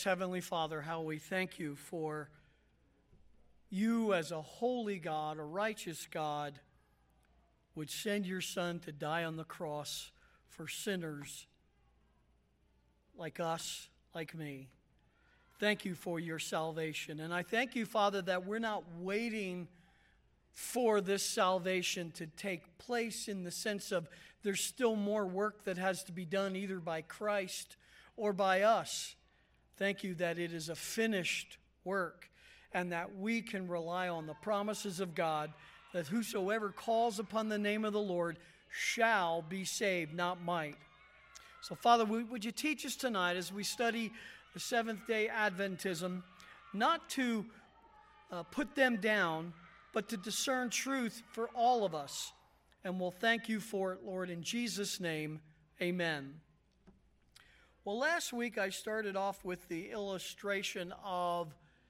Heavenly Father, how we thank you for you as a holy God, a righteous God, would send your Son to die on the cross for sinners like us, like me. Thank you for your salvation. And I thank you, Father, that we're not waiting for this salvation to take place in the sense of there's still more work that has to be done either by Christ or by us. Thank you that it is a finished work and that we can rely on the promises of God that whosoever calls upon the name of the Lord shall be saved, not might. So, Father, would you teach us tonight as we study the Seventh-day Adventism, not to put them down, but to discern truth for all of us. And we'll thank you for it, Lord, in Jesus' name, amen. Well, last week I started off with the illustration of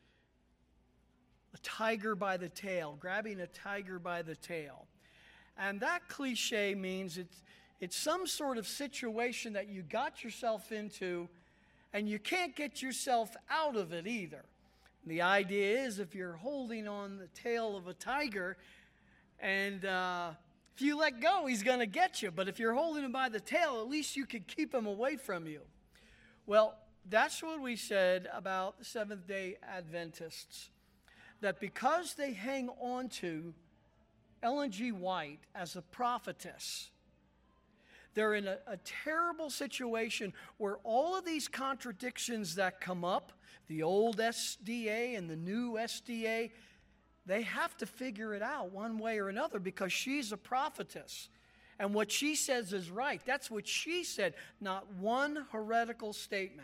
a tiger by the tail, grabbing a tiger by the tail. And that cliche means it's some sort of situation that you got yourself into and you can't get yourself out of it either. The idea is if you're holding on the tail of a tiger and if you let go, he's going to get you. But if you're holding him by the tail, at least you can keep him away from you. Well, that's what we said about the Seventh-day Adventists. That because they hang on to Ellen G. White as a prophetess, they're in a terrible situation where all of these contradictions that come up, the old SDA and the new SDA, they have to figure it out one way or another because she's a prophetess. And what she says is right. That's what she said, not one heretical statement.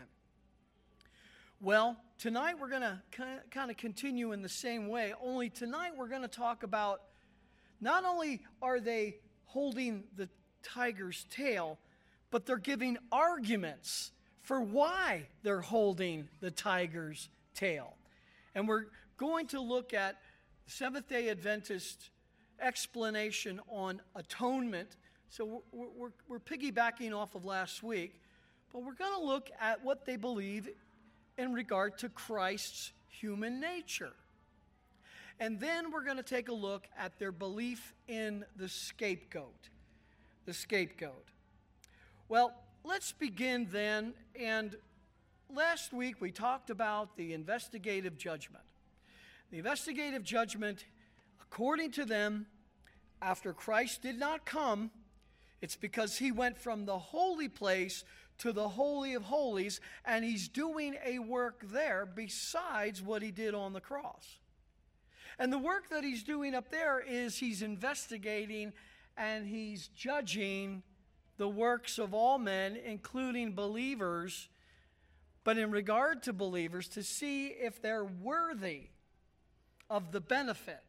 Well, tonight we're going to kind of continue in the same way, only tonight we're going to talk about not only are they holding the tiger's tail, but they're giving arguments for why they're holding the tiger's tail. And we're going to look at Seventh-day Adventist explanation on atonement. So we're piggybacking off of last week, but we're going to look at what they believe in regard to Christ's human nature. And then we're going to take a look at their belief in the scapegoat. The scapegoat. Well, let's begin then. And last week we talked about the investigative judgment. The investigative judgment, according to them, after Christ did not come, it's because he went from the holy place to the Holy of Holies, and he's doing a work there besides what he did on the cross. And the work that he's doing up there is he's investigating and he's judging the works of all men, including believers, but in regard to believers, to see if they're worthy of the benefit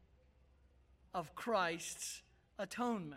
of Christ's atonement.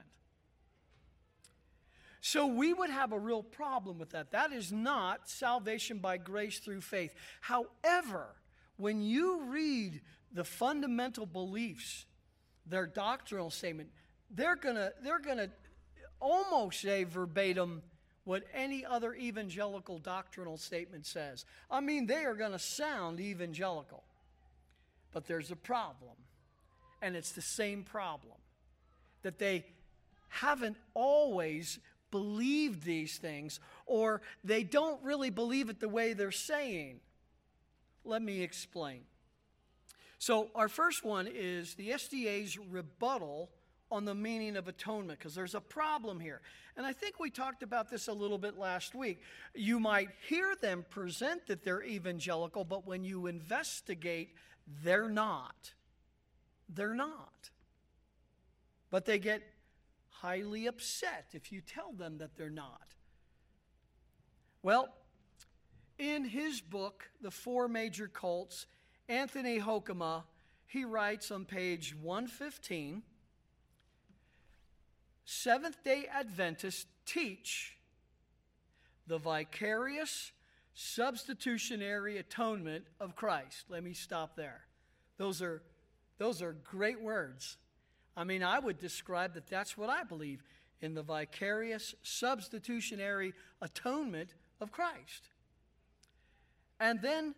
So we would have a real problem with that. That is not salvation by grace through faith. However, when you read the fundamental beliefs, their doctrinal statement, they're gonna almost say verbatim what any other evangelical doctrinal statement says. I mean, they are going to sound evangelical. But there's a problem, and it's the same problem, that they haven't always believed these things, or they don't really believe it the way they're saying. Let me explain. So our first one is the SDA's rebuttal on the meaning of atonement, because there's a problem here. And I think we talked about this a little bit last week. You might hear them present that they're evangelical, but when you investigate, they're not. They're not. But they get highly upset if you tell them that they're not. Well, in his book, The Four Major Cults, Anthony Hoekema, he writes on page 115, Seventh-day Adventists teach the vicarious substitutionary atonement of Christ. Let me stop there. Those are great words. I mean, I would describe that that's what I believe in, the vicarious substitutionary atonement of Christ. And then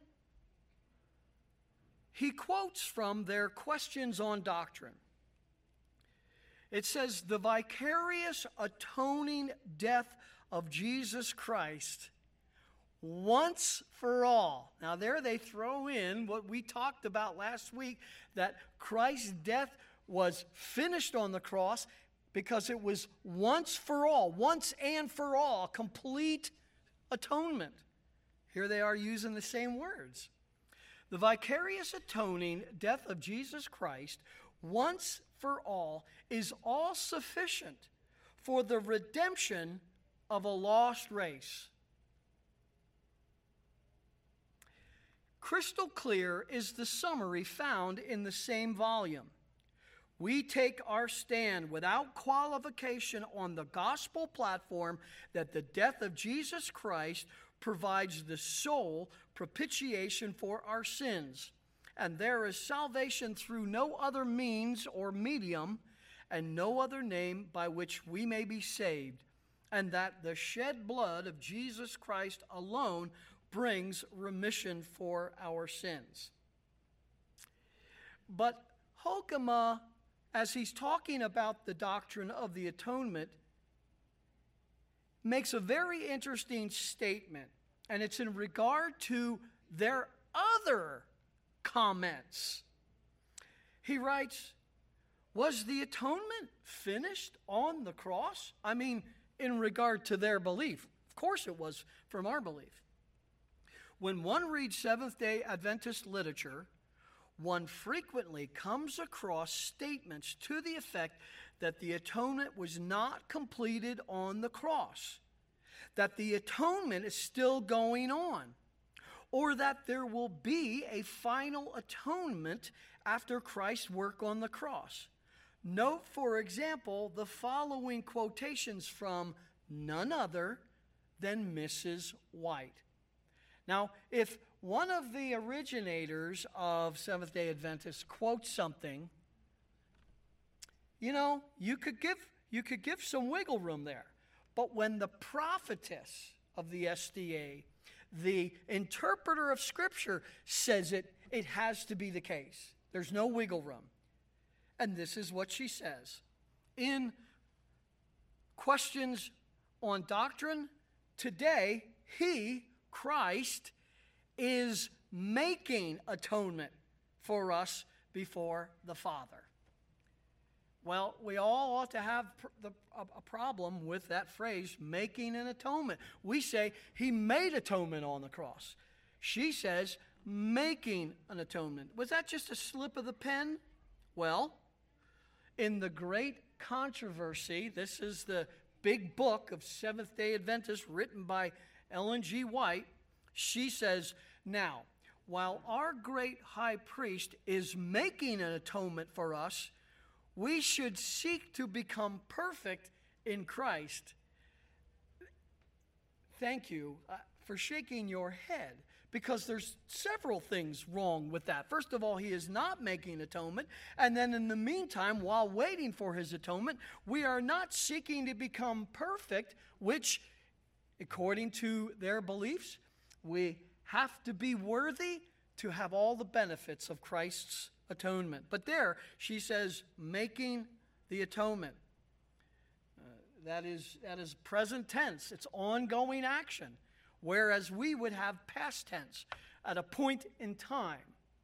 he quotes from their questions on doctrine. It says, the vicarious atoning death of Jesus Christ once for all. Now there they throw in what we talked about last week, that Christ's death was finished on the cross because it was once for all, once and for all, complete atonement. Here they are using the same words. The vicarious atoning death of Jesus Christ once for all is all sufficient for the redemption of a lost race. Crystal clear is the summary found in the same volume. We take our stand without qualification on the gospel platform that the death of Jesus Christ provides the sole propitiation for our sins, and there is salvation through no other means or medium, and no other name by which we may be saved, and that the shed blood of Jesus Christ alone brings remission for our sins. But Hoekema, as he's talking about the doctrine of the atonement, makes a very interesting statement, and it's in regard to their other comments. He writes, was the atonement finished on the cross? I mean, in regard to their belief. Of course it was from our belief. When one reads Seventh-day Adventist literature, one frequently comes across statements to the effect that the atonement was not completed on the cross, that the atonement is still going on, or that there will be a final atonement after Christ's work on the cross. Note, for example, the following quotations from none other than Mrs. White. Now, if one of the originators of Seventh-day Adventists quotes something, you could give some wiggle room there. But when the prophetess of the SDA, the interpreter of Scripture, says it, it has to be the case. There's no wiggle room. And this is what she says. In questions on doctrine, today, he, Christ, is making atonement for us before the Father. Well, we all ought to have a problem with that phrase, making an atonement. We say he made atonement on the cross. She says making an atonement. Was that just a slip of the pen? Well, in the Great Controversy, this is the big book of Seventh-day Adventists written by Ellen G. White. She says, now, while our great high priest is making an atonement for us, we should seek to become perfect in Christ. Thank you for shaking your head, because there's several things wrong with that. First of all, he is not making atonement, and then in the meantime, while waiting for his atonement, we are not seeking to become perfect, which, according to their beliefs, we have to be worthy to have all the benefits of Christ's atonement. But there, she says, making the atonement. That is present tense. It's ongoing action. Whereas we would have past tense at a point in time.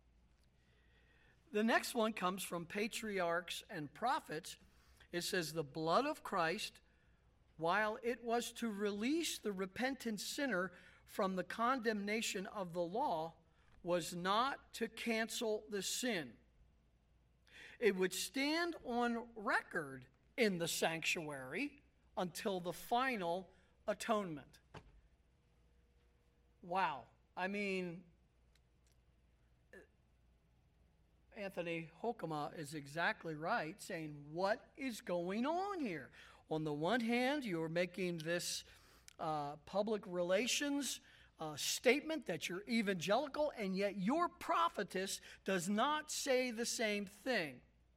The next one comes from Patriarchs and Prophets. It says, the blood of Christ, while it was to release the repentant sinner from the condemnation of the law, was not to cancel the sin. It would stand on record in the sanctuary until the final atonement. Wow. I mean, Anthony Hoekema is exactly right, saying, what is going on here? On the one hand, you're making this public relations statement that you're evangelical, and yet your prophetess does not say the same thing.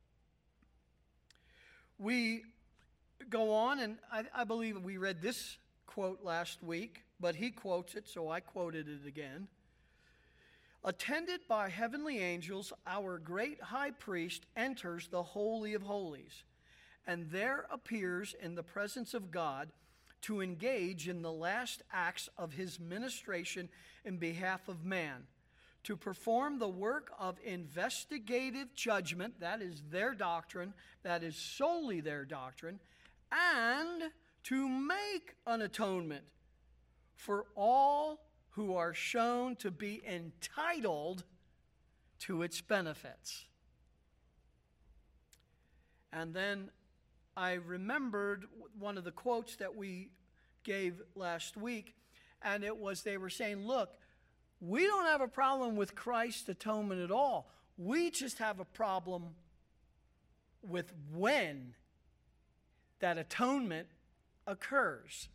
We go on, and I believe we read this quote last week, but he quotes it, so I quoted it again. Attended by heavenly angels, our great high priest enters the Holy of Holies, and there appears in the presence of God to engage in the last acts of his ministration in behalf of man, to perform the work of investigative judgment, that is their doctrine, that is solely their doctrine, and to make an atonement for all who are shown to be entitled to its benefits. And then I remembered one of the quotes that we gave last week, and it was they were saying, look, we don't have a problem with Christ's atonement at all. We just have a problem with when that atonement occurs.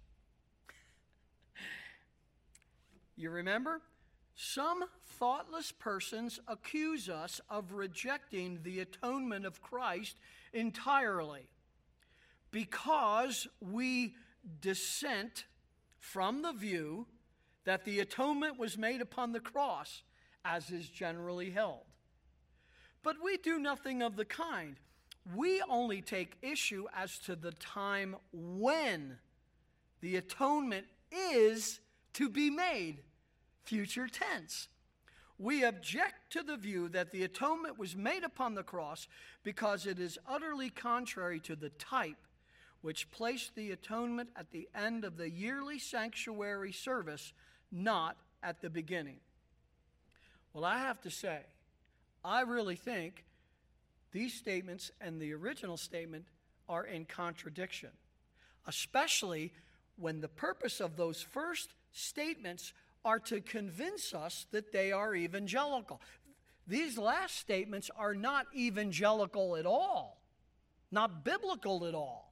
You remember? Some thoughtless persons accuse us of rejecting the atonement of Christ entirely because we dissent from the view that the atonement was made upon the cross, as is generally held. But we do nothing of the kind. We only take issue as to the time when the atonement is to be made, future tense. We object to the view that the atonement was made upon the cross because it is utterly contrary to the type which placed the atonement at the end of the yearly sanctuary service, not at the beginning. Well, I have to say, I really think these statements and the original statement are in contradiction, especially when the purpose of those first statements are to convince us that they are evangelical. These last statements are not evangelical at all, not biblical at all.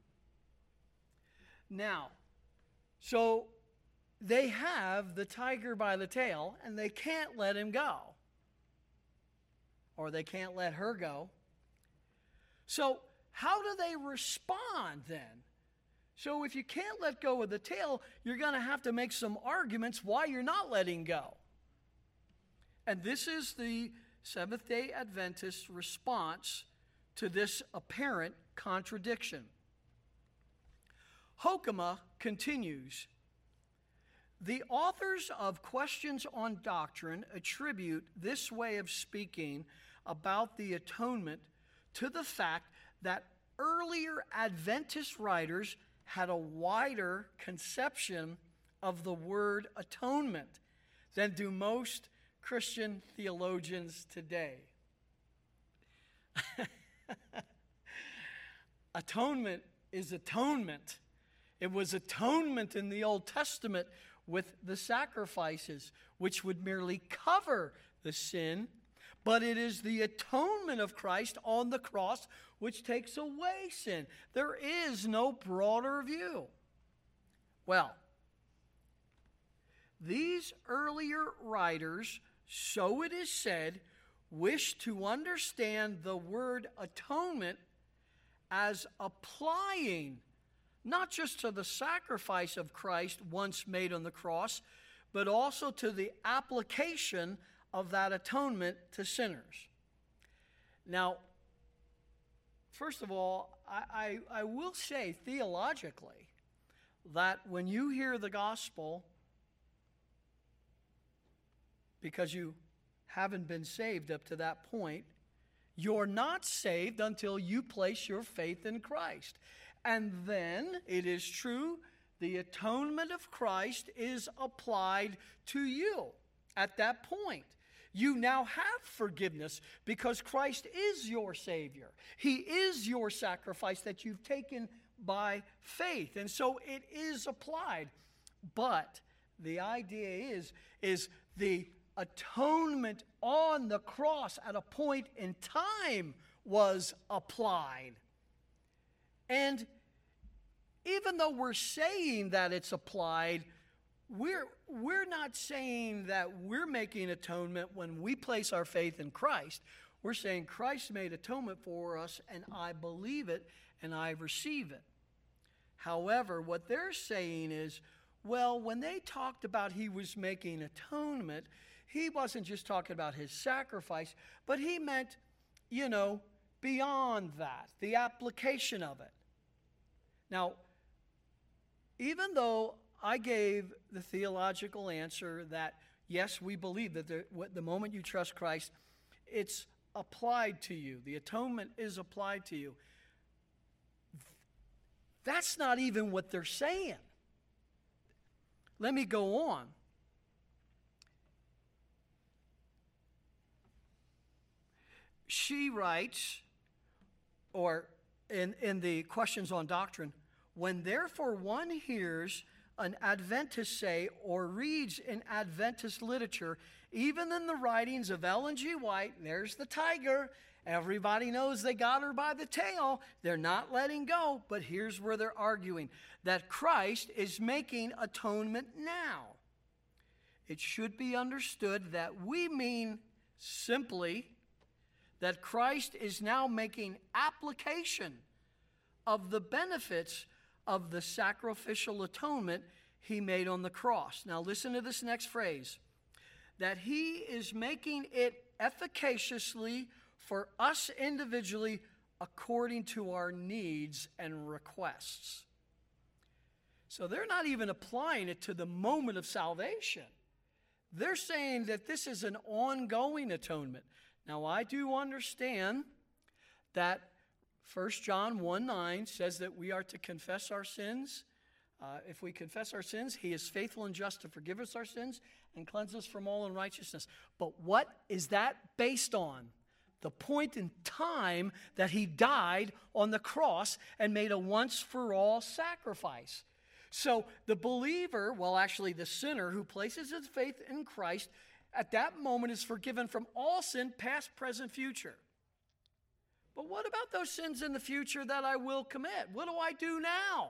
Now, so they have the tiger by the tail, and they can't let him go. Or they can't let her go. So how do they respond then? So if you can't let go of the tail, you're going to have to make some arguments why you're not letting go. And this is the Seventh-day Adventist response to this apparent contradiction. Hoekema continues, the authors of Questions on Doctrine attribute this way of speaking about the atonement to the fact that earlier Adventist writers had a wider conception of the word atonement than do most Christian theologians today. Atonement is atonement. It was atonement in the Old Testament with the sacrifices, which would merely cover the sin, but it is the atonement of Christ on the cross which takes away sin. There is no broader view. Well, these earlier writers, so it is said, wish to understand the word atonement as applying not just to the sacrifice of Christ once made on the cross, but also to the application of that atonement to sinners. Now, first of all, I will say theologically that when you hear the gospel, because you haven't been saved up to that point, you're not saved until you place your faith in Christ. And then, it is true, the atonement of Christ is applied to you at that point. You now have forgiveness because Christ is your Savior. He is your sacrifice that you've taken by faith. And so it is applied. But the idea is the atonement on the cross at a point in time was applied. And even though we're saying that it's applied, we're not saying that we're making atonement when we place our faith in Christ. We're saying Christ made atonement for us, and I believe it, and I receive it. However, what they're saying is, well, when they talked about he was making atonement, he wasn't just talking about his sacrifice, but he meant, beyond that, the application of it. Now, even though I gave the theological answer that, yes, we believe that the moment you trust Christ, it's applied to you. The atonement is applied to you. That's not even what they're saying. Let me go on. She writes, or in the questions on doctrine, when therefore one hears an Adventist say or reads in Adventist literature, even in the writings of Ellen G. White, there's the tiger, everybody knows they got her by the tail, they're not letting go, but here's where they're arguing, that Christ is making atonement now. It should be understood that we mean simply that Christ is now making application of the benefits of the sacrificial atonement he made on the cross. Now listen to this next phrase, that he is making it efficaciously for us individually according to our needs and requests. So they're not even applying it to the moment of salvation. They're saying that this is an ongoing atonement. Now I do understand that 1 John 1:9 says that we are to confess our sins. If we confess our sins, he is faithful and just to forgive us our sins and cleanse us from all unrighteousness. But what is that based on? The point in time that he died on the cross and made a once-for-all sacrifice. So the believer, actually the sinner who places his faith in Christ, at that moment is forgiven from all sin, past, present, future. But what about those sins in the future that I will commit? What do I do now?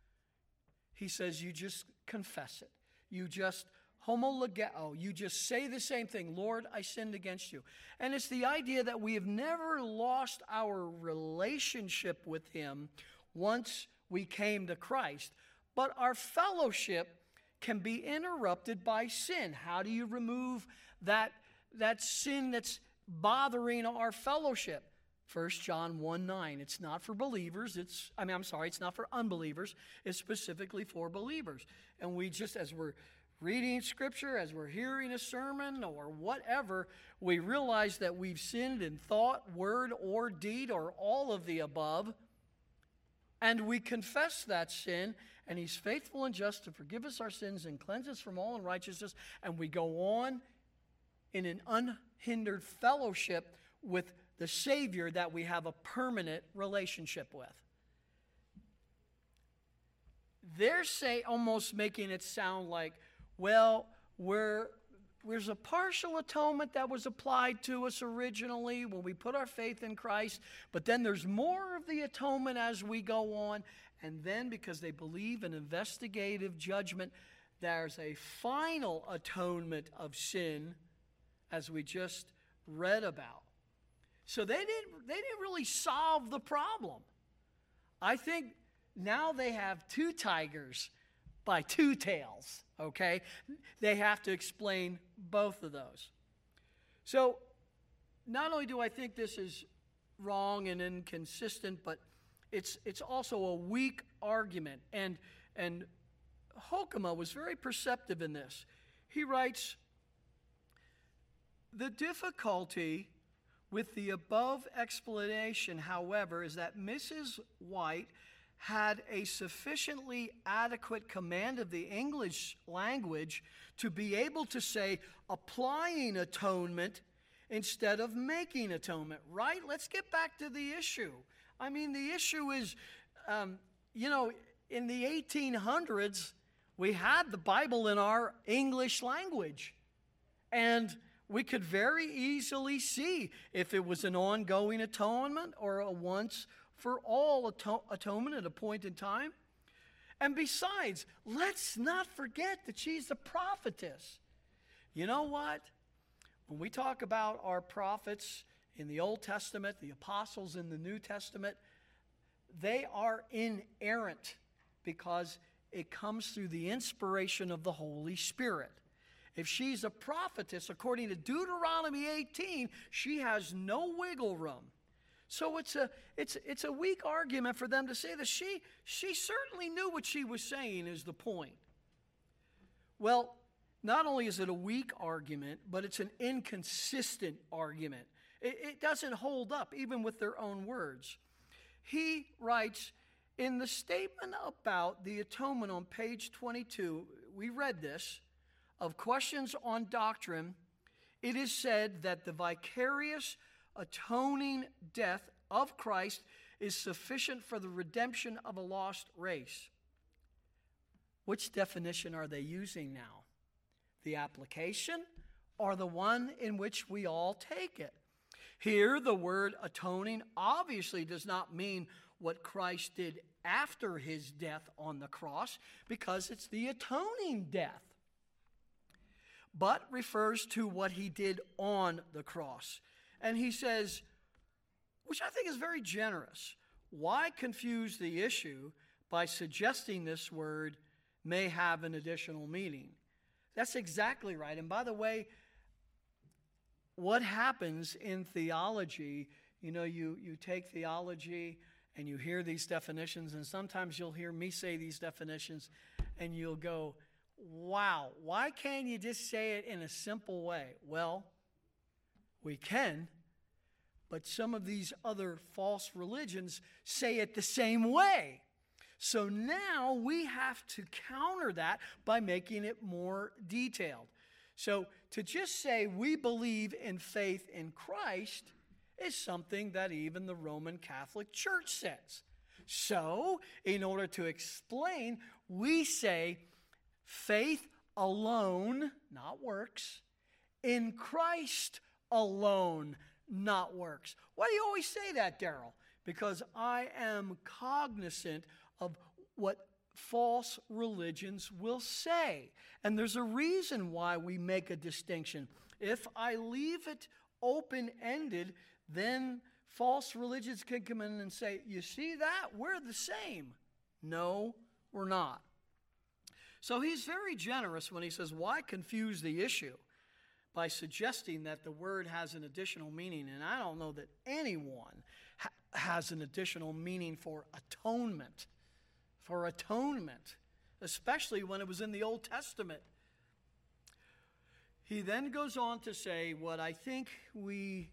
He says you just confess it. You just homologeo. You just say the same thing. Lord, I sinned against you. And it's the idea that we have never lost our relationship with him once we came to Christ. But our fellowship can be interrupted by sin. How do you remove that sin that's bothering our fellowship? 1 John 1:9. It's not for believers. It's not for unbelievers. It's specifically for believers. And we just, as we're reading Scripture, as we're hearing a sermon or whatever, we realize that we've sinned in thought, word, or deed, or all of the above. And we confess that sin, and he's faithful and just to forgive us our sins and cleanse us from all unrighteousness. And we go on in an unhindered fellowship with the Savior that we have a permanent relationship with. They're almost making it sound like, there's a partial atonement that was applied to us originally when we put our faith in Christ, but then there's more of the atonement as we go on, and then because they believe in investigative judgment, there's a final atonement of sin, as we just read about. So they didn't really solve the problem. I think now they have two tigers by two tails, okay? They have to explain both of those. So not only do I think this is wrong and inconsistent, but it's also a weak argument. And Hoekema was very perceptive in this. He writes, the difficulty with the above explanation, however, is that Mrs. White had a sufficiently adequate command of the English language to be able to say applying atonement instead of making atonement, right? Let's get back to the issue. I mean, the issue is, in the 1800s, we had the Bible in our English language. And we could very easily see if it was an ongoing atonement or a once-for-all atonement at a point in time. And besides, let's not forget that she's a prophetess. You know what? When we talk about our prophets in the Old Testament, the apostles in the New Testament, they are inerrant because it comes through the inspiration of the Holy Spirit. If she's a prophetess, according to Deuteronomy 18, she has no wiggle room. So it's a weak argument for them to say that she certainly knew what she was saying is the point. Well, not only is it a weak argument, but it's an inconsistent argument. It doesn't hold up, even with their own words. He writes, in the statement about the atonement on page 22, we read this, of Questions on Doctrine, it is said that the vicarious atoning death of Christ is sufficient for the redemption of a lost race. Which definition are they using now? The application or the one in which we all take it? Here, the word atoning obviously does not mean what Christ did after his death on the cross, because it's the atoning death, but refers to what he did on the cross. And he says, which I think is very generous, why confuse the issue by suggesting this word may have an additional meaning? That's exactly right. And by the way, what happens in theology, you take theology and you hear these definitions, and sometimes you'll hear me say these definitions, and you'll go, wow, why can't you just say it in a simple way? Well, we can, but some of these other false religions say it the same way. So now we have to counter that by making it more detailed. So to just say we believe in faith in Christ is something that even the Roman Catholic Church says. So in order to explain, we say faith alone, not works, in Christ alone, not works. Why do you always say that, Daryl? Because I am cognizant of what false religions will say. And there's a reason why we make a distinction. If I leave it open-ended, then false religions can come in and say, you see that? We're the same. No, we're not. So he's very generous when he says, why confuse the issue by suggesting that the word has an additional meaning? And I don't know that anyone has an additional meaning for atonement. For atonement, especially when it was in the Old Testament. He then goes on to say what I think we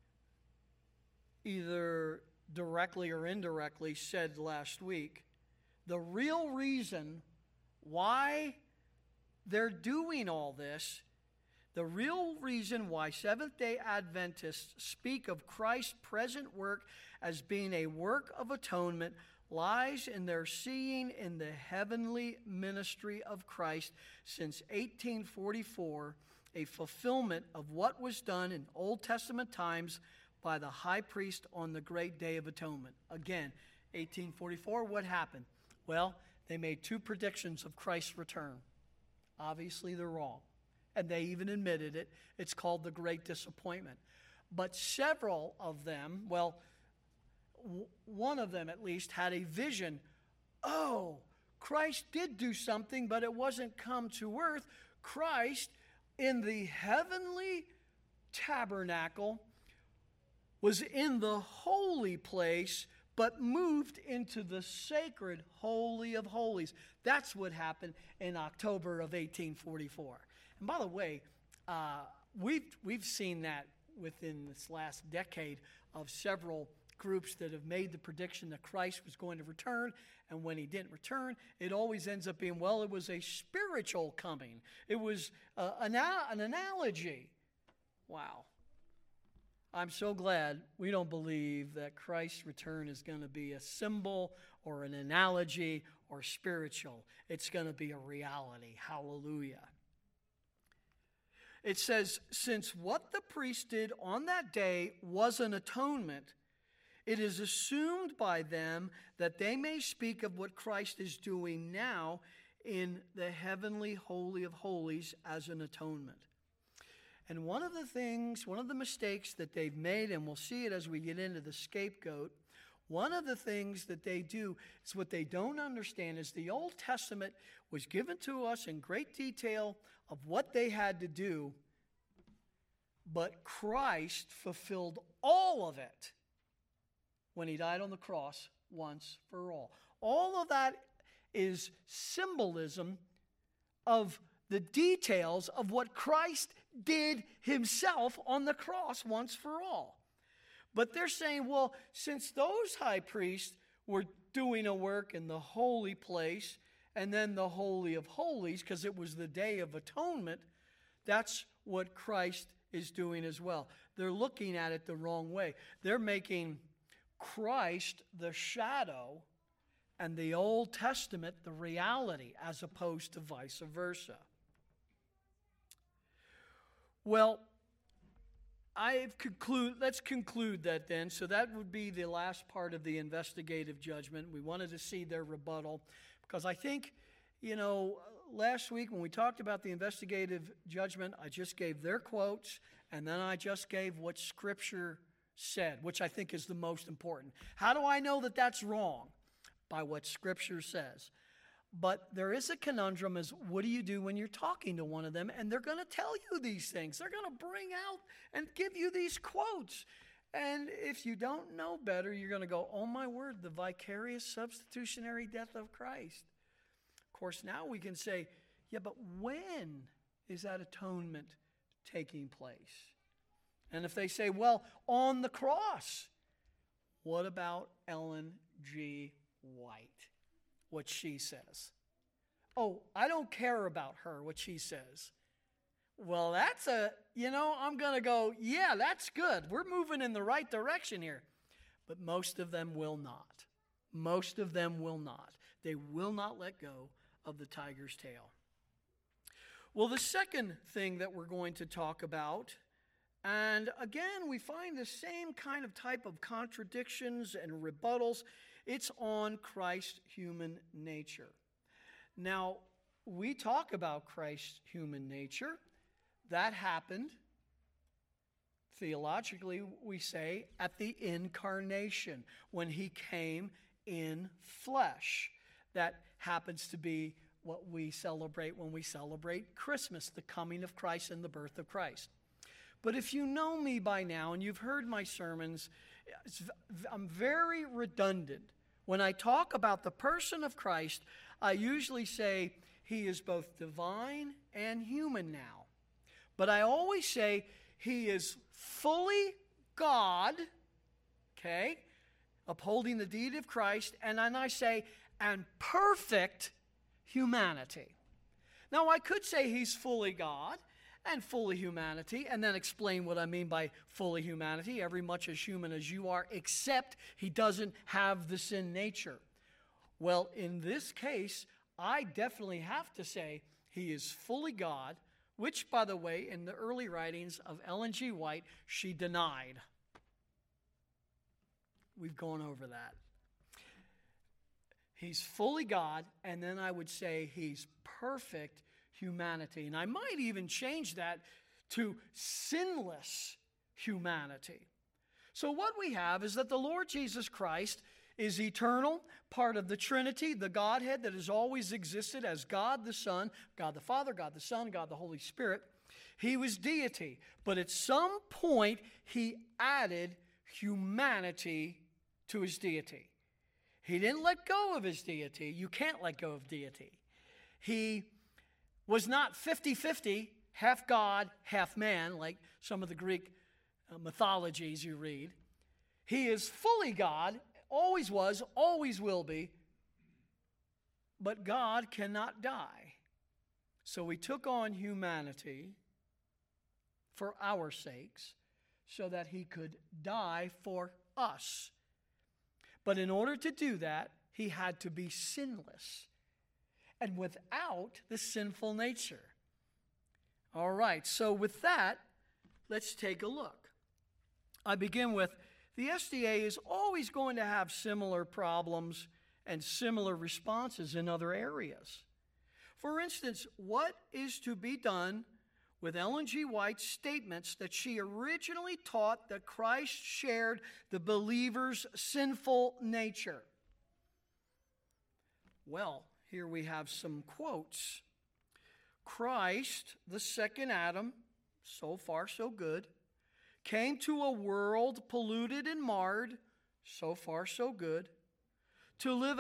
either directly or indirectly said last week. The real reason why they're doing all this, the real reason why Seventh-day Adventists speak of Christ's present work as being a work of atonement lies in their seeing in the heavenly ministry of Christ since 1844 a fulfillment of what was done in Old Testament times by the high priest on the great day of atonement. Again, 1844, what happened? Well, they made two predictions of Christ's return. Obviously, they're wrong. And they even admitted it. It's called the Great Disappointment. But several of them, well, one of them at least, had a vision. Oh, Christ did do something, but it wasn't come to earth. Christ, in the heavenly tabernacle, was in the holy place, but moved into the sacred Holy of Holies. That's what happened in October of 1844. And by the way, we've seen that within this last decade of several groups that have made the prediction that Christ was going to return, and when he didn't return, it always ends up being, well, it was a spiritual coming. It was an analogy. Wow. I'm so glad we don't believe that Christ's return is going to be a symbol or an analogy or spiritual. It's going to be a reality. Hallelujah. It says, since what the priest did on that day was an atonement, it is assumed by them that they may speak of what Christ is doing now in the heavenly Holy of Holies as an atonement. And one of the mistakes that they've made, and we'll see it as we get into the scapegoat, one of the things that they do is what they don't understand is the Old Testament was given to us in great detail of what they had to do, but Christ fulfilled all of it when he died on the cross once for all. All of that is symbolism of the details of what Christ did himself on the cross once for all. But they're saying, well, since those high priests were doing a work in the holy place and then the Holy of Holies, because it was the Day of Atonement, that's what Christ is doing as well. They're looking at it the wrong way. They're making Christ the shadow and the Old Testament the reality, as opposed to vice versa. Well, let's conclude that then. So that would be the last part of the investigative judgment. We wanted to see their rebuttal because I think, last week when we talked about the investigative judgment, I just gave their quotes and then I just gave what Scripture said, which I think is the most important. How do I know that that's wrong? By what Scripture says. But there is a conundrum is what do you do when you're talking to one of them and they're going to tell you these things. They're going to bring out and give you these quotes. And if you don't know better, you're going to go, oh my word, the vicarious substitutionary death of Christ. Of course, now we can say, yeah, but when is that atonement taking place? And if they say, well, on the cross, what about Ellen G. White? What she says. Oh, I don't care about her, what she says. Well, that's I'm going to go, yeah, that's good. We're moving in the right direction here. But most of them will not. Most of them will not. They will not let go of the tiger's tail. Well, the second thing that we're going to talk about, and again, we find the same kind of type of contradictions and rebuttals. It's on Christ's human nature. Now, we talk about Christ's human nature. That happened, theologically, we say, at the incarnation, when he came in flesh. That happens to be what we celebrate when we celebrate Christmas, the coming of Christ and the birth of Christ. But if you know me by now and you've heard my sermons, I'm very redundant. When I talk about the person of Christ, I usually say he is both divine and human now. But I always say he is fully God, okay, upholding the deity of Christ, and then I say, and perfect humanity. Now, I could say he's fully God and fully humanity, and then explain what I mean by fully humanity, every much as human as you are, except he doesn't have the sin nature. Well, in this case, I definitely have to say he is fully God, which, by the way, in the early writings of Ellen G. White, she denied. We've gone over that. He's fully God, and then I would say he's perfect humanity. And I might even change that to sinless humanity. So what we have is that the Lord Jesus Christ is eternal, part of the Trinity, the Godhead that has always existed as God the Son, God the Father, God the Son, God the Holy Spirit. He was deity, but at some point he added humanity to his deity. He didn't let go of his deity. You can't let go of deity. He was not 50-50, half God, half man, like some of the Greek mythologies you read. He is fully God, always was, always will be, but God cannot die. So he took on humanity for our sakes so that he could die for us. But in order to do that, he had to be sinless and without the sinful nature. All right, so with that, let's take a look. I begin with the SDA is always going to have similar problems and similar responses in other areas. For instance, what is to be done with Ellen G. White's statements that she originally taught that Christ shared the believer's sinful nature. Well, here we have some quotes. Christ, the second Adam, so far so good, came to a world polluted and marred, so far so good, to live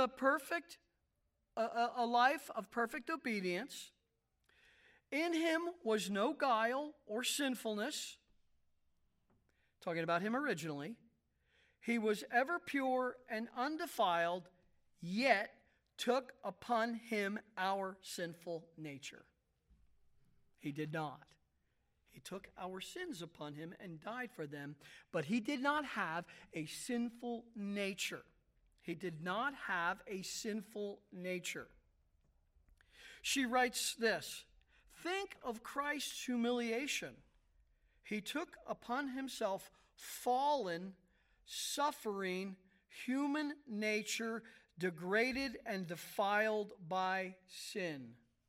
a life of perfect obedience. In him was no guile or sinfulness. Talking about him originally. He was ever pure and undefiled, yet took upon him our sinful nature. He did not. He took our sins upon him and died for them, but he did not have a sinful nature. He did not have a sinful nature. She writes this, think of Christ's humiliation. He took upon himself fallen, suffering, human nature, degraded and defiled by sin.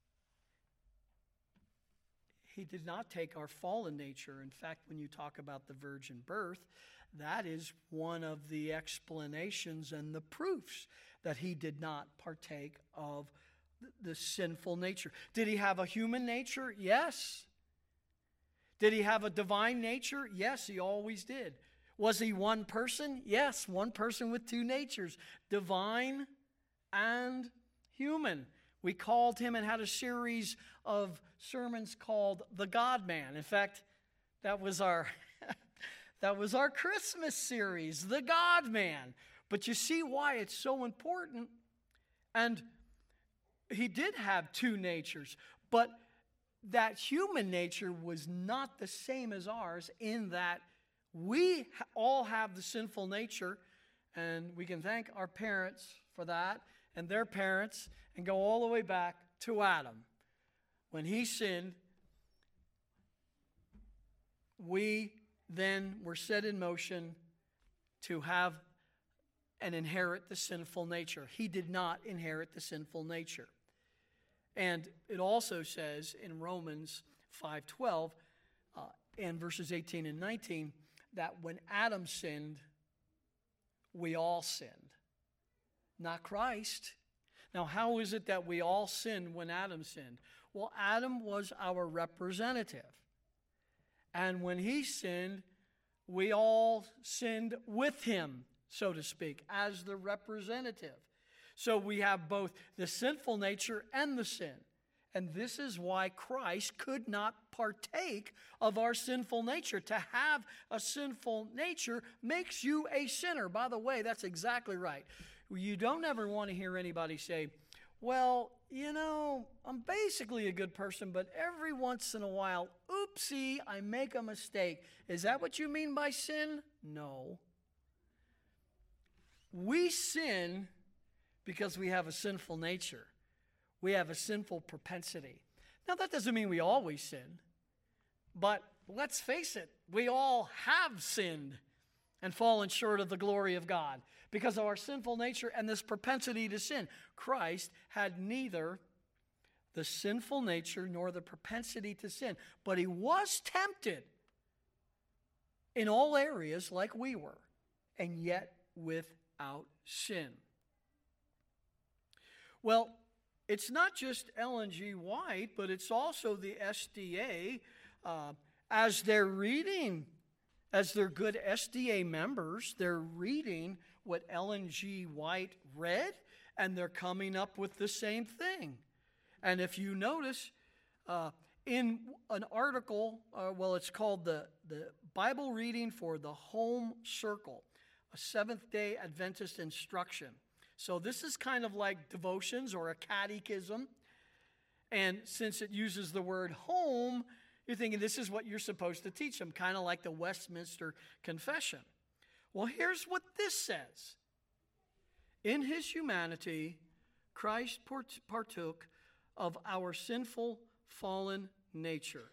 He did not take our fallen nature. In fact, when you talk about the virgin birth, that is one of the explanations and the proofs that he did not partake of the sinful nature. Did he have a human nature? Yes. Did he have a divine nature? Yes, he always did. Was he one person? Yes, one person with two natures, divine and human. We called him and had a series of sermons called The God-Man. In fact, that was our Christmas series, The God-Man. But you see why it's so important. And he did have two natures, but that human nature was not the same as ours in that we all have the sinful nature, and we can thank our parents for that and their parents and go all the way back to Adam. When he sinned, we then were set in motion to have and inherit the sinful nature. He did not inherit the sinful nature. And it also says in Romans 5:12 and verses 18 and 19 that when Adam sinned, we all sinned, not Christ. Now, how is it that we all sinned when Adam sinned? Well, Adam was our representative. And when he sinned, we all sinned with him, so to speak, as the representative. So we have both the sinful nature and the sin. And this is why Christ could not partake of our sinful nature. To have a sinful nature makes you a sinner. By the way, that's exactly right. You don't ever want to hear anybody say, well, you know, I'm basically a good person, but every once in a while, oopsie, I make a mistake. Is that what you mean by sin? No. We sin because we have a sinful nature. We have a sinful propensity. Now, that doesn't mean we always sin, but let's face it, we all have sinned and fallen short of the glory of God because of our sinful nature and this propensity to sin. Christ had neither the sinful nature nor the propensity to sin, but he was tempted in all areas like we were, and yet without sin. Well, it's not just Ellen G. White, but it's also the SDA. As they're reading, as they're good SDA members, they're reading what Ellen G. White read, and they're coming up with the same thing. And if you notice, in an article, it's called the Bible Reading for the Home Circle, a Seventh-day Adventist instruction. So this is kind of like devotions or a catechism. And since it uses the word home, you're thinking this is what you're supposed to teach them, kind of like the Westminster Confession. Well, here's what this says. In his humanity, Christ partook of our sinful, fallen nature.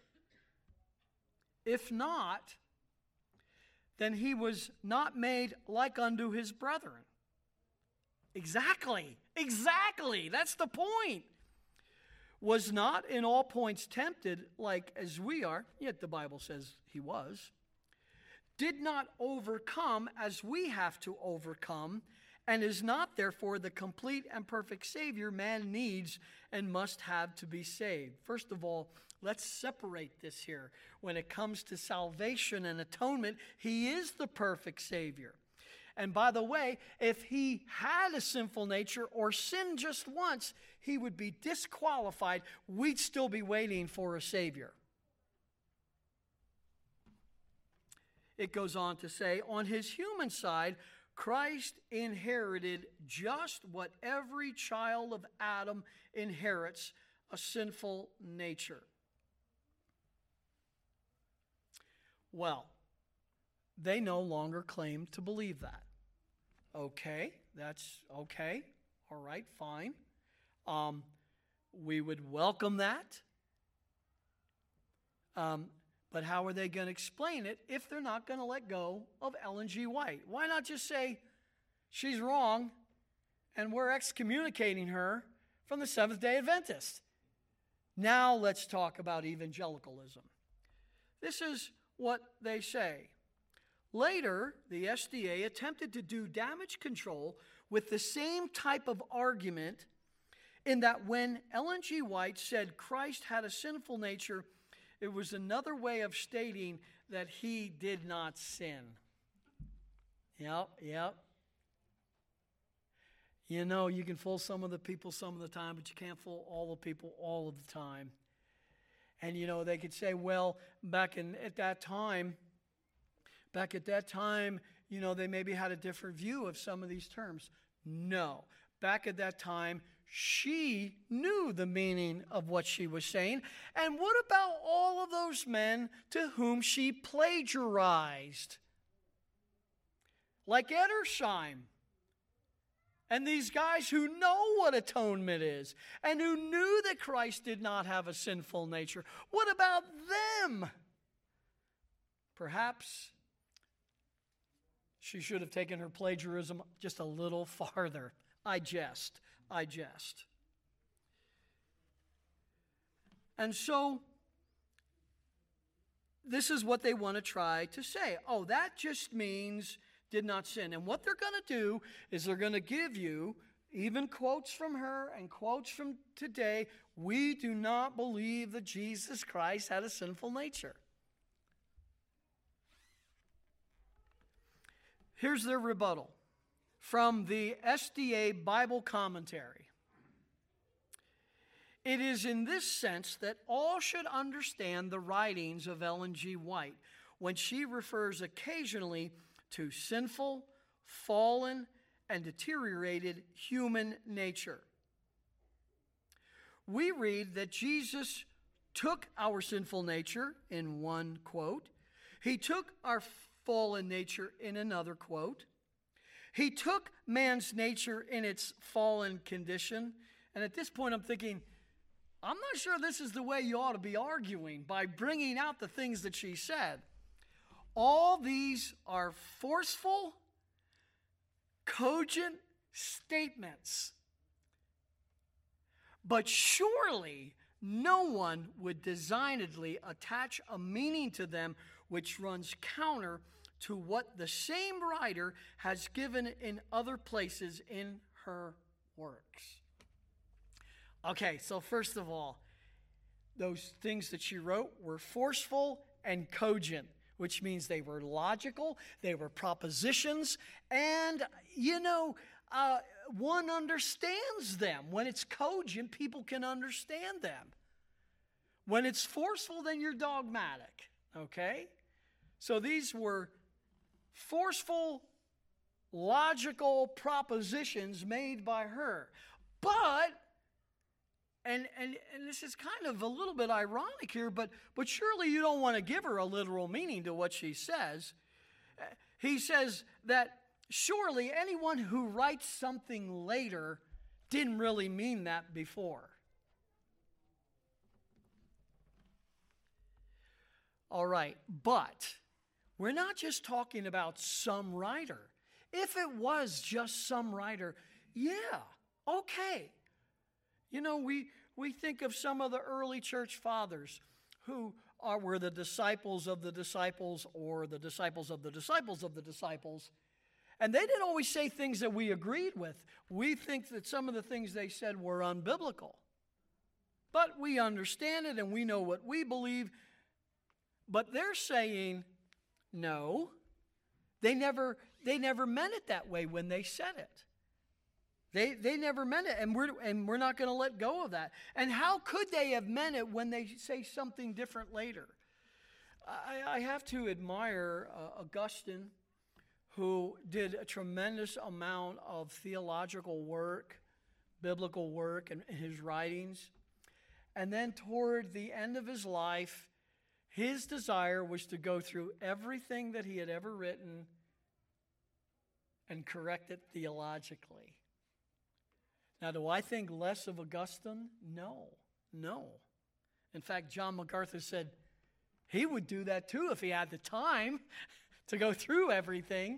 If not, then he was not made like unto his brethren. Exactly. That's the point. was not in all points tempted like as we are, yet the Bible says he was, did not overcome as we have to overcome, and is not therefore the complete and perfect Savior man needs and must have to be saved. First of all, let's separate this here. When it comes to salvation and atonement, he is the perfect Savior. And by the way, if he had a sinful nature or sinned just once, he would be disqualified. We'd still be waiting for a Savior. It goes on to say, on his human side, Christ inherited just what every child of Adam inherits, a sinful nature. Well, they no longer claim to believe that. Okay, that's okay. All right, fine. We would welcome that. But how are they going to explain it if they're not going to let go of Ellen G. White? Why not just say she's wrong and we're excommunicating her from the Seventh-day Adventists? Now let's talk about evangelicalism. This is what they say. Later, the SDA attempted to do damage control with the same type of argument, in that when Ellen G. White said Christ had a sinful nature, it was another way of stating that he did not sin. Yep. You know, you can fool some of the people some of the time, but you can't fool all the people all of the time. And, you know, they could say, well, back at that time, you know, they maybe had a different view of some of these terms. No. Back at that time, she knew the meaning of what she was saying. And what about all of those men to whom she plagiarized? Like Edersheim. And these guys who know what atonement is and who knew that Christ did not have a sinful nature. What about them? Perhaps she should have taken her plagiarism just a little farther. I jest. And so, this is what they want to try to say. Oh, that just means did not sin. And what they're going to do is they're going to give you even quotes from her and quotes from today. We do not believe that Jesus Christ had a sinful nature. Here's their rebuttal from the SDA Bible Commentary. It is in this sense that all should understand the writings of Ellen G. White when she refers occasionally to sinful, fallen, and deteriorated human nature. We read that Jesus took our sinful nature in one quote. He took our fallen nature in another quote. He took man's nature in its fallen condition. And at this point I'm thinking, I'm not sure this is the way you ought to be arguing by bringing out the things that she said. All these are forceful, cogent statements. But surely no one would designedly attach a meaning to them which runs counter to what the same writer has given in other places in her works. Okay, so first of all, those things that she wrote were forceful and cogent, which means they were logical, they were propositions, and, one understands them. When it's cogent, people can understand them. When it's forceful, then you're dogmatic, okay? So these were forceful, logical propositions made by her. But, and this is kind of a little bit ironic here, but surely you don't want to give her a literal meaning to what she says. He says that surely anyone who writes something later didn't really mean that before. All right, but we're not just talking about some writer. If it was just some writer, yeah, okay. we think of some of the early church fathers who were the disciples of the disciples or the disciples of the disciples of the disciples. And they didn't always say things that we agreed with. We think that some of the things they said were unbiblical. But we understand it and we know what we believe. But they're saying, no, they never meant it that way when they said it. They never meant it, and we're not going to let go of that. And how could they have meant it when they say something different later? I have to admire Augustine, who did a tremendous amount of theological work, biblical work in his writings. And then toward the end of his life, his desire was to go through everything that he had ever written and correct it theologically. Now, do I think less of Augustine? No. In fact, John MacArthur said he would do that too if he had the time to go through everything.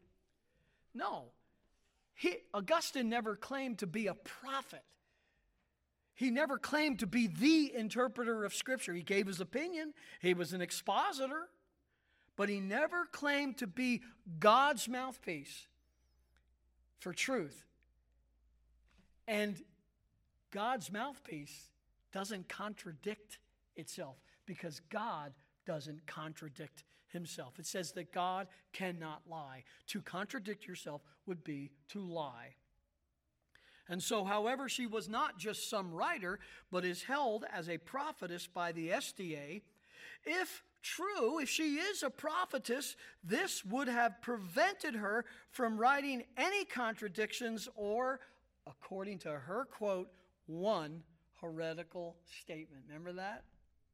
No. Augustine never claimed to be a prophet. He never claimed to be the interpreter of Scripture. He gave his opinion. He was an expositor. But he never claimed to be God's mouthpiece for truth. And God's mouthpiece doesn't contradict itself because God doesn't contradict himself. It says that God cannot lie. To contradict yourself would be to lie. And so, however, she was not just some writer, but is held as a prophetess by the SDA. If true, if she is a prophetess, this would have prevented her from writing any contradictions or, according to her quote, one heretical statement. Remember that?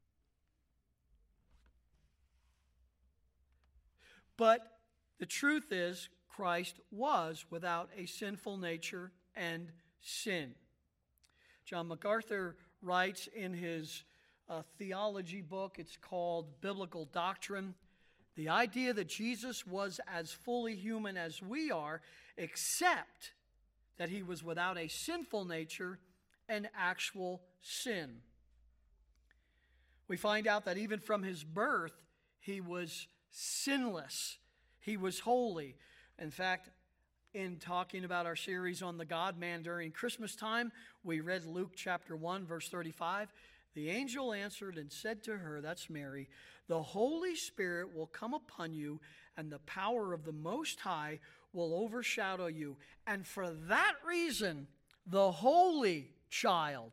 But the truth is, Christ was without a sinful nature and sin. John MacArthur writes in his theology book, it's called Biblical Doctrine, the idea that Jesus was as fully human as we are, except that he was without a sinful nature and actual sin. We find out that even from his birth, he was sinless. He was holy. In fact, in talking about our series on the God-man during Christmas time, we read Luke chapter 1, verse 35. The angel answered and said to her, that's Mary, the Holy Spirit will come upon you, and the power of the Most High will overshadow you. And for that reason, the holy child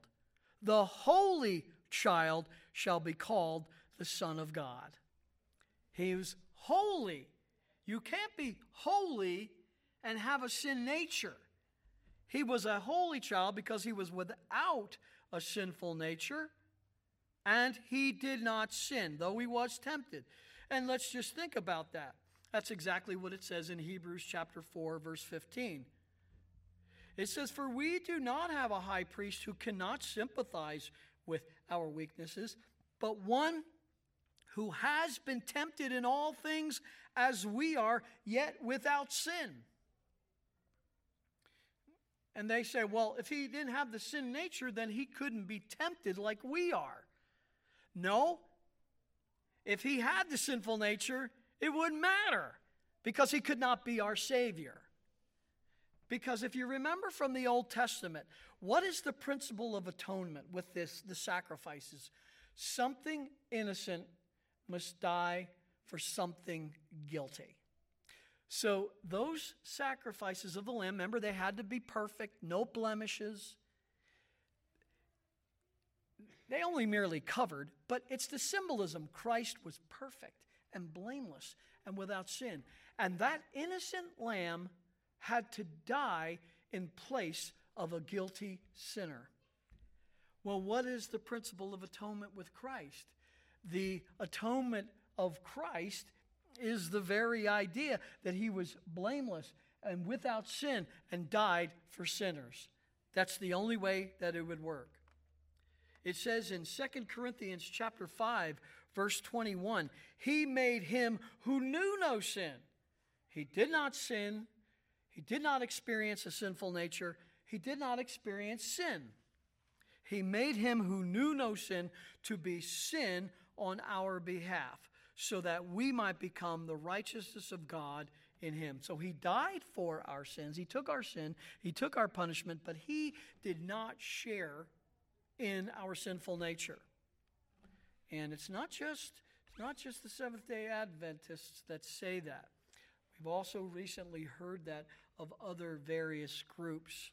shall be called the Son of God. He was holy. You can't be holy and have a sin nature. He was a holy child because he was without a sinful nature, and he did not sin, though he was tempted. And let's just think about that. That's exactly what it says in Hebrews chapter 4, verse 15. It says, for we do not have a high priest who cannot sympathize with our weaknesses, but one who has been tempted in all things as we are, yet without sin. And they say, well, if he didn't have the sin nature, then he couldn't be tempted like we are. No. If he had the sinful nature, it wouldn't matter because he could not be our Savior. Because if you remember from the Old Testament, what is the principle of atonement with the sacrifices? Something innocent must die for something guilty. So those sacrifices of the lamb, remember, they had to be perfect, no blemishes. They only merely covered, but it's the symbolism. Christ was perfect and blameless and without sin. And that innocent lamb had to die in place of a guilty sinner. Well, what is the principle of atonement with Christ? The atonement of Christ is the very idea that he was blameless and without sin and died for sinners. That's the only way that it would work. It says in 2 Corinthians chapter 5, verse 21, he made him who knew no sin. He did not sin. He did not experience a sinful nature. He did not experience sin. He made him who knew no sin to be sin on our behalf, so that we might become the righteousness of God in him. So he died for our sins. He took our sin. He took our punishment, but he did not share in our sinful nature. And it's not just the Seventh-day Adventists that say that. We've also recently heard that of other various groups.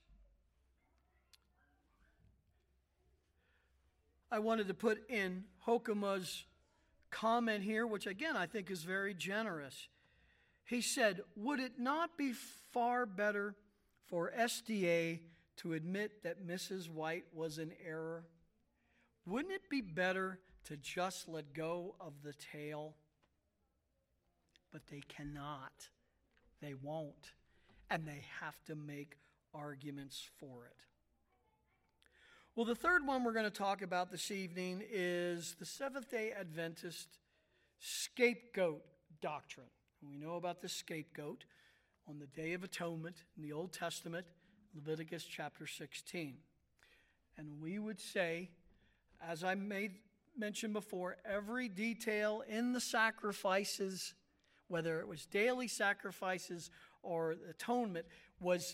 I wanted to put in Hoekema's comment here, which again I think is very generous. He said, would it not be far better for SDA to admit that Mrs. White was in error? Wouldn't it be better to just let go of the tale? But they cannot. They won't. And they have to make arguments for it. Well, the third one we're going to talk about this evening is the Seventh-day Adventist scapegoat doctrine. And we know about the scapegoat on the Day of Atonement in the Old Testament, Leviticus chapter 16. And we would say, as I mentioned before, every detail in the sacrifices, whether it was daily sacrifices or atonement, was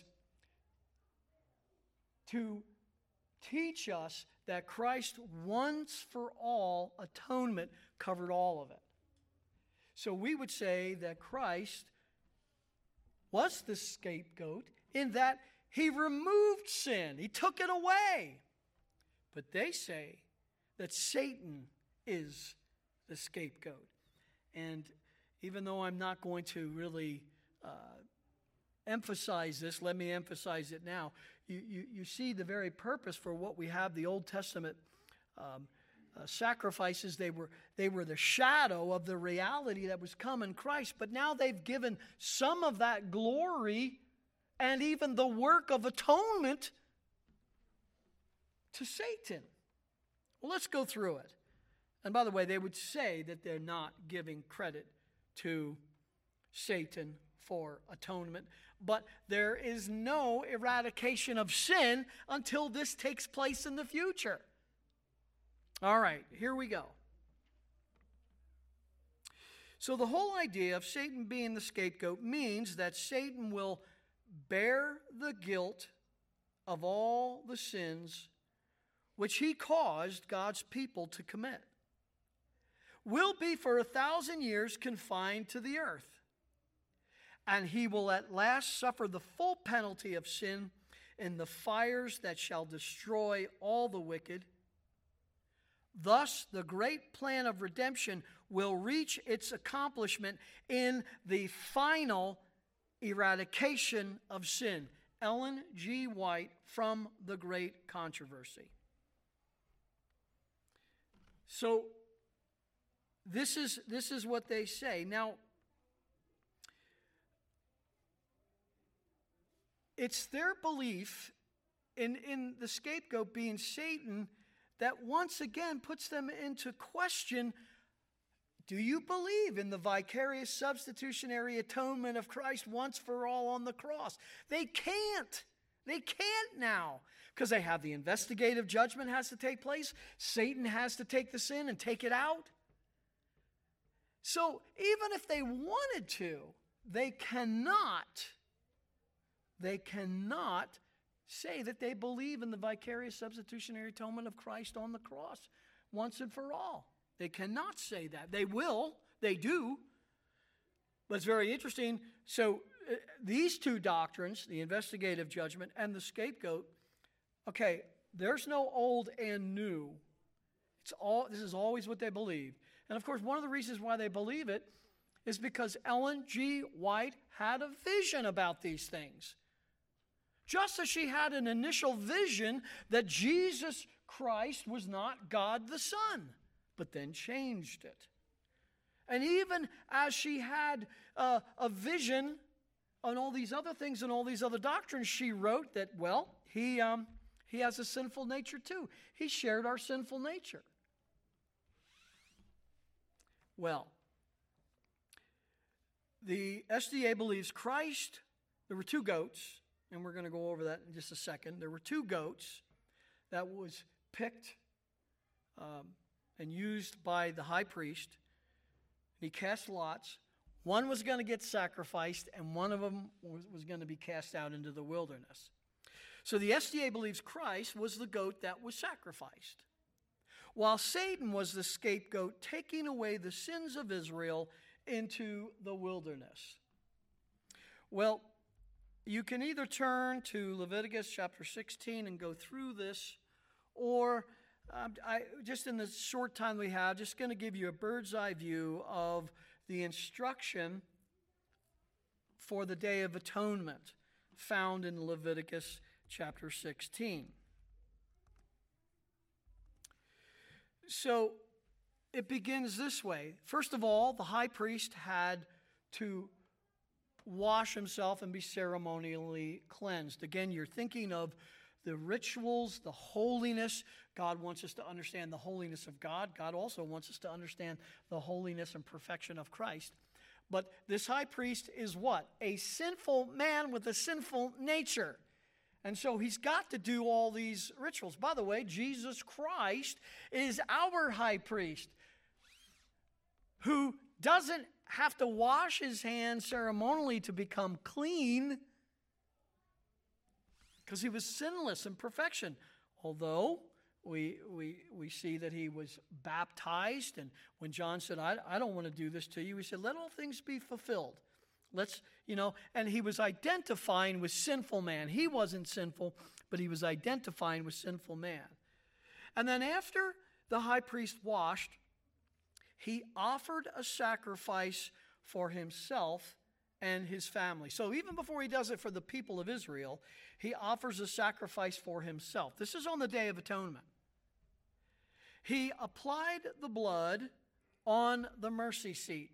to teach us that Christ once for all atonement covered all of it. So we would say that Christ was the scapegoat in that he removed sin. He took it away. But they say that Satan is the scapegoat. And even though I'm not going to really emphasize this, let me emphasize it now. You see the very purpose for what we have the Old Testament sacrifices. They were the shadow of the reality that was come in Christ. But now they've given some of that glory and even the work of atonement to Satan. Well, let's go through it. And by the way, they would say that they're not giving credit to Satan for atonement. But there is no eradication of sin until this takes place in the future. All right, here we go. So the whole idea of Satan being the scapegoat means that Satan will bear the guilt of all the sins which he caused God's people to commit. Will be for 1,000 years confined to the earth. And he will at last suffer the full penalty of sin in the fires that shall destroy all the wicked. Thus, the great plan of redemption will reach its accomplishment in the final eradication of sin. Ellen G. White from The Great Controversy. So, this is what they say. Now, it's their belief in the scapegoat being Satan that once again puts them into question. Do you believe in the vicarious substitutionary atonement of Christ once for all on the cross? They can't. They can't now because they have the investigative judgment has to take place. Satan has to take the sin and take it out. So even if they wanted to, they cannot say that they believe in the vicarious substitutionary atonement of Christ on the cross once and for all. They cannot say that. They will. They do. But it's very interesting. So these two doctrines, the investigative judgment and the scapegoat, okay, there's no old and new. This is always what they believe. And of course, one of the reasons why they believe it is because Ellen G. White had a vision about these things. Just as she had an initial vision that Jesus Christ was not God the Son, but then changed it. And even as she had a vision on all these other things and all these other doctrines, she wrote that, well, he has a sinful nature too. He shared our sinful nature. Well, the SDA believes Christ, there were two goats, and we're going to go over that in just a second. There were two goats that was picked and used by the high priest. He cast lots. One was going to get sacrificed, and one of them was going to be cast out into the wilderness. So the SDA believes Christ was the goat that was sacrificed, while Satan was the scapegoat taking away the sins of Israel into the wilderness. Well, you can either turn to Leviticus chapter 16 and go through this, or just in the short time we have, just going to give you a bird's eye view of the instruction for the Day of Atonement found in Leviticus chapter 16. So it begins this way. First of all, the high priest had to wash himself and be ceremonially cleansed. Again, you're thinking of the rituals, the holiness. God wants us to understand the holiness of God. God also wants us to understand the holiness and perfection of Christ. But this high priest is what? A sinful man with a sinful nature. And so he's got to do all these rituals. By the way, Jesus Christ is our high priest who doesn't have to wash his hands ceremonially to become clean because he was sinless in perfection. Although we see that he was baptized, and when John said, I don't want to do this to you, he said, let all things be fulfilled. And he was identifying with sinful man. He wasn't sinful, but he was identifying with sinful man. And then after the high priest washed, he offered a sacrifice for himself and his family. So even before he does it for the people of Israel, he offers a sacrifice for himself. This is on the Day of Atonement. He applied the blood on the mercy seat.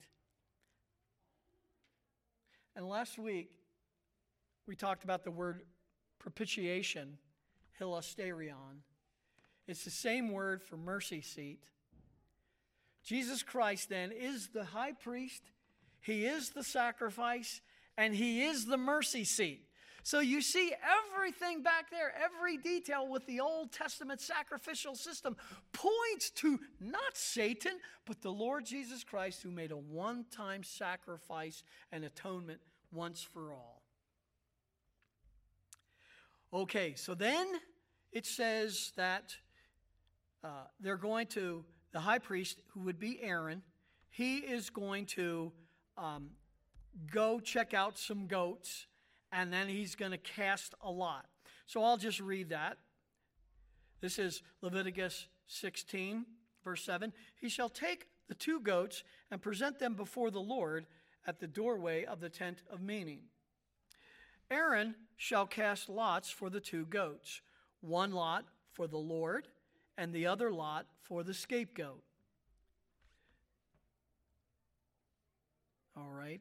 And last week, we talked about the word propitiation, hilasterion. It's the same word for mercy seat. Jesus Christ, then, is the high priest, he is the sacrifice, and he is the mercy seat. So you see everything back there, every detail with the Old Testament sacrificial system points to not Satan, but the Lord Jesus Christ, who made a one-time sacrifice and atonement once for all. Okay, so then it says that the high priest, who would be Aaron, he is going to go check out some goats, and then he's going to cast a lot. So I'll just read that. This is Leviticus 16, verse 7. He shall take the 2 goats and present them before the Lord at the doorway of the tent of meeting. Aaron shall cast lots for the 2 goats, one lot for the Lord and the other lot for the scapegoat. All right.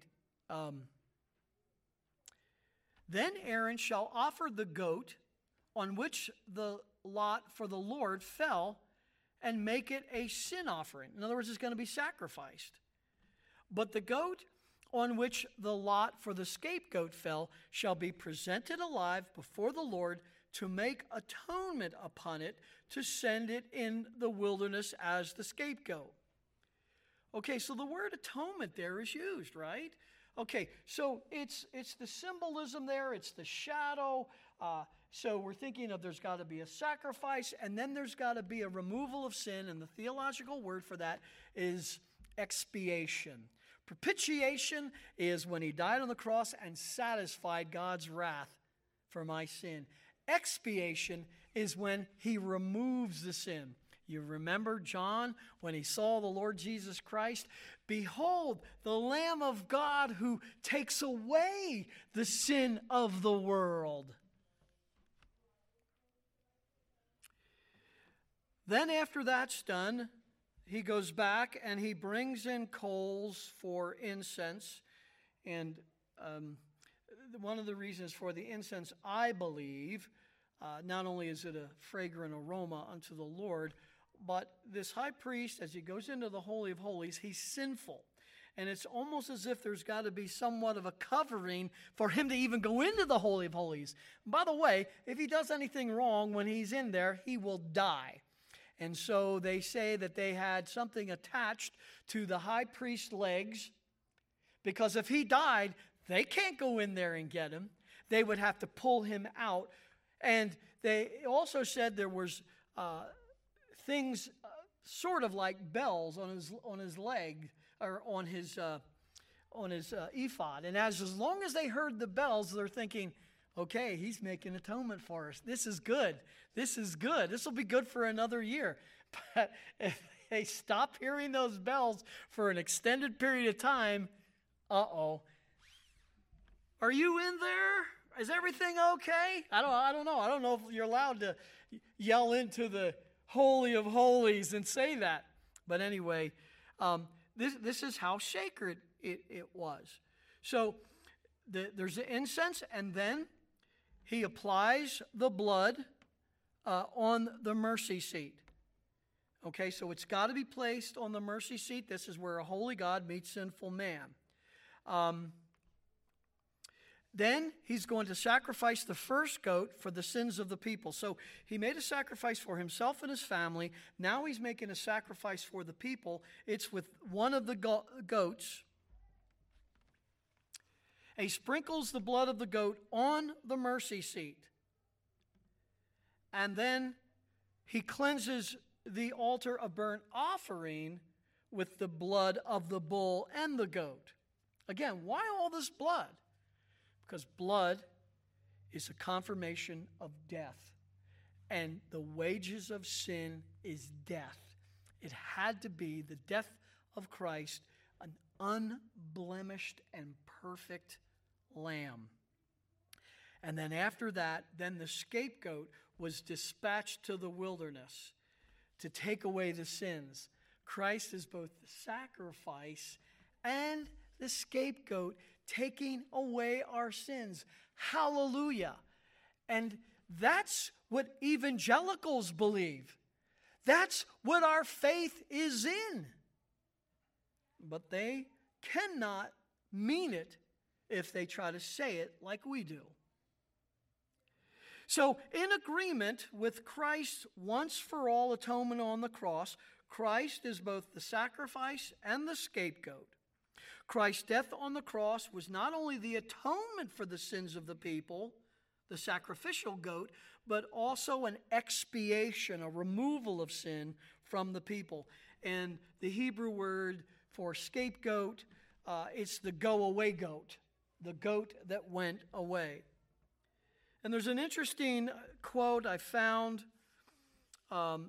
Then Aaron shall offer the goat on which the lot for the Lord fell and make it a sin offering. In other words, it's going to be sacrificed. But the goat on which the lot for the scapegoat fell shall be presented alive before the Lord to make atonement upon it, to send it in the wilderness as the scapegoat. Okay, so the word atonement there is used, right? Okay, so it's the symbolism there, it's the shadow. So we're thinking of there's got to be a sacrifice, and then there's got to be a removal of sin, and the theological word for that is expiation. Propitiation is when he died on the cross and satisfied God's wrath for my sin. Expiation is when he removes the sin. You remember John when he saw the Lord Jesus Christ? Behold, the Lamb of God who takes away the sin of the world. Then after that's done, he goes back and he brings in coals for incense. And one of the reasons for the incense, I believe, not only is it a fragrant aroma unto the Lord, but this high priest, as he goes into the Holy of Holies, he's sinful. And it's almost as if there's got to be somewhat of a covering for him to even go into the Holy of Holies. By the way, if he does anything wrong when he's in there, he will die. And so they say that they had something attached to the high priest's legs, because if he died, they can't go in there and get him. They would have to pull him out. And they also said there was things sort of like bells on his leg, or on his ephod. And as long as they heard the bells, they're thinking, okay, he's making atonement for us. This is good. This is good. This will be good for another year. But if they stop hearing those bells for an extended period of time, uh-oh. Are you in there? Is everything okay? I don't know. I don't know if you're allowed to yell into the Holy of Holies and say that. But anyway, this is how sacred it was. So there's the incense, and then he applies the blood on the mercy seat. Okay, so it's got to be placed on the mercy seat. This is where a holy God meets sinful man. Then he's going to sacrifice the first goat for the sins of the people. So he made a sacrifice for himself and his family. Now he's making a sacrifice for the people. It's with one of the goats. And he sprinkles the blood of the goat on the mercy seat. And then he cleanses the altar of burnt offering with the blood of the bull and the goat. Again, why all this blood? Because blood is a confirmation of death. And the wages of sin is death. It had to be the death of Christ, an unblemished and perfect lamb. And then after that, then the scapegoat was dispatched to the wilderness to take away the sins. Christ is both the sacrifice and the scapegoat, taking away our sins. Hallelujah. And that's what evangelicals believe. That's what our faith is in. But they cannot mean it if they try to say it like we do. So, in agreement with Christ's once for all atonement on the cross, Christ is both the sacrifice and the scapegoat. Christ's death on the cross was not only the atonement for the sins of the people, the sacrificial goat, but also an expiation, a removal of sin from the people. And the Hebrew word for scapegoat, it's the go-away goat, the goat that went away. And there's an interesting quote I found, and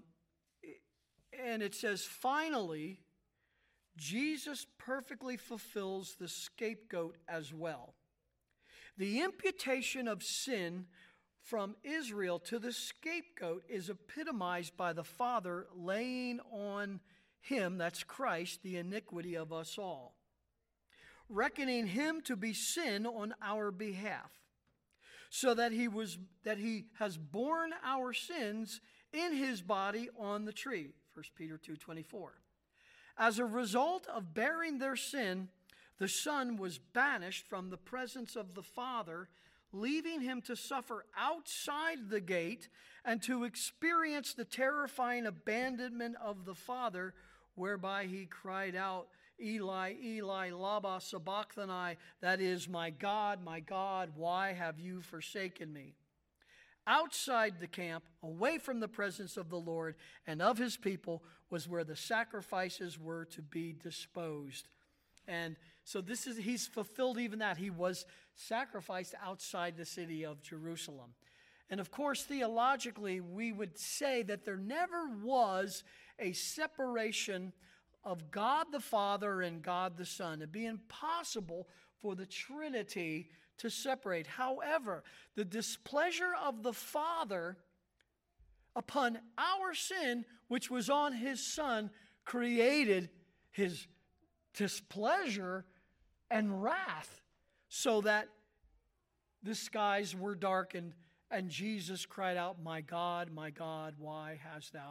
it says, finally, Jesus perfectly fulfills the scapegoat as well. The imputation of sin from Israel to the scapegoat is epitomized by the Father laying on him, that's Christ, the iniquity of us all, reckoning him to be sin on our behalf, so that he has borne our sins in his body on the tree, 1 Peter 2:24. As a result of bearing their sin, the Son was banished from the presence of the Father, leaving him to suffer outside the gate and to experience the terrifying abandonment of the Father, whereby he cried out, Eli, Eli, lama sabachthani, that is, my God, why have you forsaken me? Outside the camp, away from the presence of the Lord and of his people, was where the sacrifices were to be disposed. And so he's fulfilled even that. He was sacrificed outside the city of Jerusalem. And of course, theologically, we would say that there never was a separation of God the Father and God the Son. It'd be impossible for the Trinity to separate. However, the displeasure of the Father upon our sin, which was on his Son, created his displeasure and wrath, so that the skies were darkened and Jesus cried out, my God, why hast thou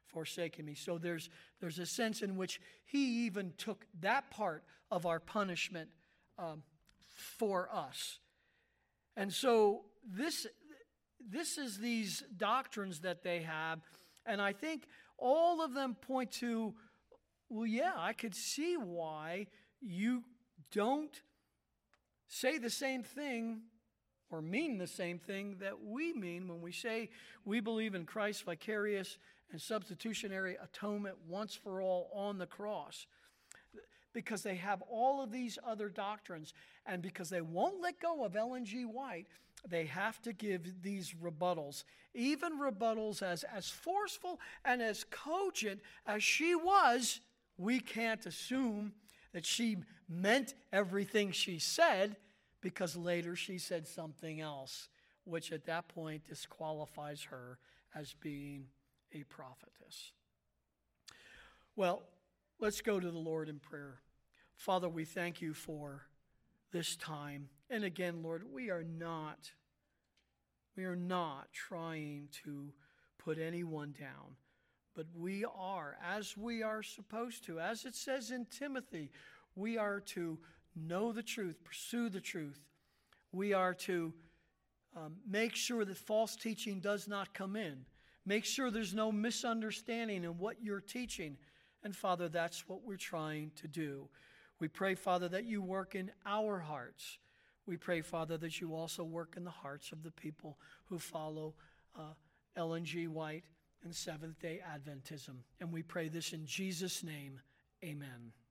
forsaken me. So there's a sense in which he even took that part of our punishment for us. And so this is these doctrines that they have, and I think all of them point to, well, yeah, I could see why you don't say the same thing or mean the same thing that we mean when we say we believe in Christ's vicarious and substitutionary atonement once for all on the cross. Because they have all of these other doctrines, and because they won't let go of Ellen G. White, they have to give these rebuttals, even rebuttals as forceful and as cogent as she was. We can't assume that she meant everything she said, because later she said something else, which at that point disqualifies her as being a prophetess. Well, let's go to the Lord in prayer. Father, we thank you for this time. And again, Lord, we are not trying to put anyone down, but we are, as we are supposed to, as it says in Timothy, we are to know the truth, pursue the truth. We are to make sure that false teaching does not come in. Make sure there's no misunderstanding in what you're teaching. And Father, that's what we're trying to do. We pray, Father, that you work in our hearts. We pray, Father, that you also work in the hearts of the people who follow Ellen G. White and Seventh-day Adventism. And we pray this in Jesus' name. Amen.